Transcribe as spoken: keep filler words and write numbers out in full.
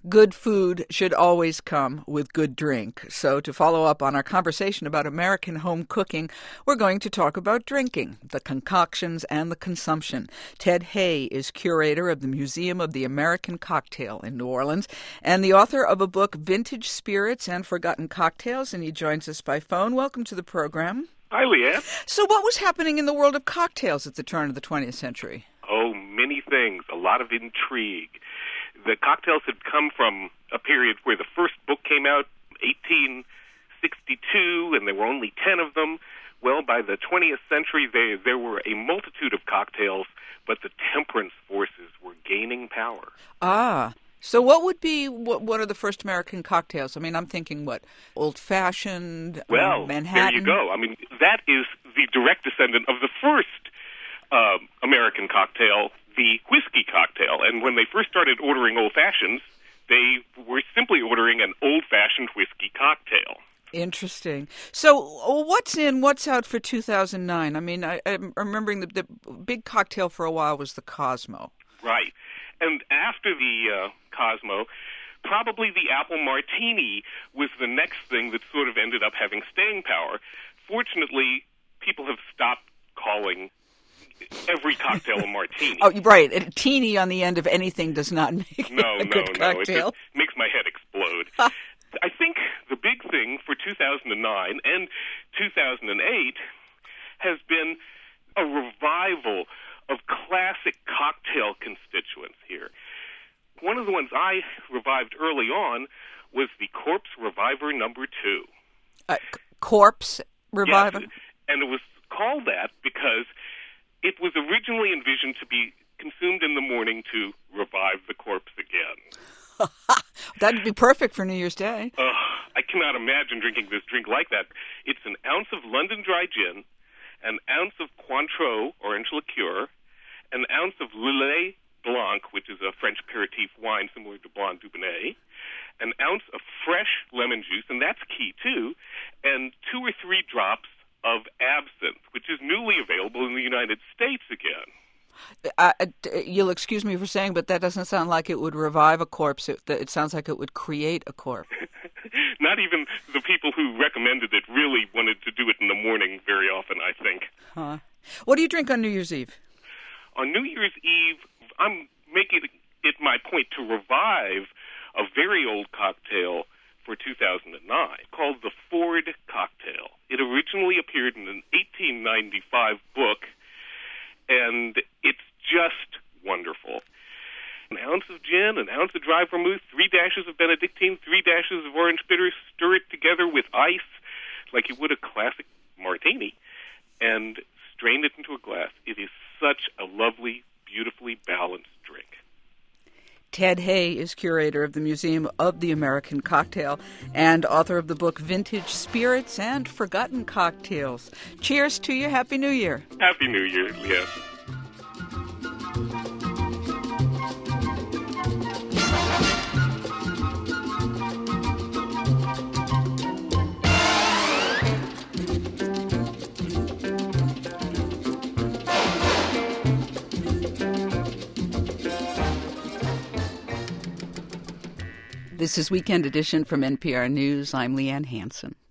Good food should always come with good drink. So to follow up on our conversation about American home cooking, we're going to talk about drinking, the concoctions and the consumption. Ted Hay is curator of the Museum of the American Cocktail in New Orleans and the author of a book, Vintage Spirits and Forgotten Cocktails, and he joins us by phone. Welcome to the program. Hi, Leanne. So what was happening in the world of cocktails at the turn of the twentieth century? Oh, many things, a lot of intrigue. The cocktails had come from a period where the first book came out, eighteen sixty-two, and there were only ten of them. Well, by the twentieth century, they, there were a multitude of cocktails, but the temperance forces were gaining power. Ah, so what would be, what, what are the first American cocktails? I mean, I'm thinking, what, old-fashioned, well, um, Manhattan? There you go. I mean, that is the direct descendant of the first uh, American cocktail, the whiskey cocktail. And when they first started ordering old-fashions, they were simply ordering an old-fashioned whiskey cocktail. Interesting. So what's in, what's out for two thousand nine? I mean, I, I'm remembering the, the big cocktail for a while was the Cosmo. Right. And after the uh, Cosmo, probably the Apple Martini was the next thing that sort of ended up having staying power. Fortunately, people have stopped calling every cocktail a martini. Oh, right. A teeny on the end of anything does not make no, a no, good no. cocktail. It just makes my head explode. I think the big thing for two thousand nine and two thousand eight has been a revival of classic cocktail constituents here. One of the ones I revived early on was the Corpse Reviver number two. Uh, Corpse Reviver? Yes, and it was called that because it was originally envisioned to be consumed in the morning to revive the corpse again. That'd be perfect for New Year's Day. Uh, I cannot imagine drinking this drink like that. It's an ounce of London dry gin, an ounce of Cointreau orange liqueur, an ounce of Lillet Blanc, which is a French aperitif wine similar to Blanc Dubonnet, an ounce of fresh lemon juice, and that's key too, and two or three drops of absinthe, which is newly available in the United States again. Uh, you'll excuse me for saying, but that doesn't sound like it would revive a corpse. It, it sounds like it would create a corpse. Not even the people who recommended it really wanted to do it in the morning very often, I think. Huh. What do you drink on New Year's Eve? On New Year's Eve, I'm making it my point to revive a very old cocktail for two thousand nine called the Ford Cocktail. It originally appeared in an eighteen ninety-five book, and it's just wonderful. An ounce of gin, an ounce of dry vermouth, three dashes of Benedictine, three dashes of orange bitters, stir it together with ice like you would a classic martini, and strain it into a glass. It is such a lovely, beautifully balanced drink. Ted Hay is curator of the Museum of the American Cocktail and author of the book Vintage Spirits and Forgotten Cocktails. Cheers to you. Happy New Year. Happy New Year, yes. This is Weekend Edition from N P R News. I'm Leanne Hansen.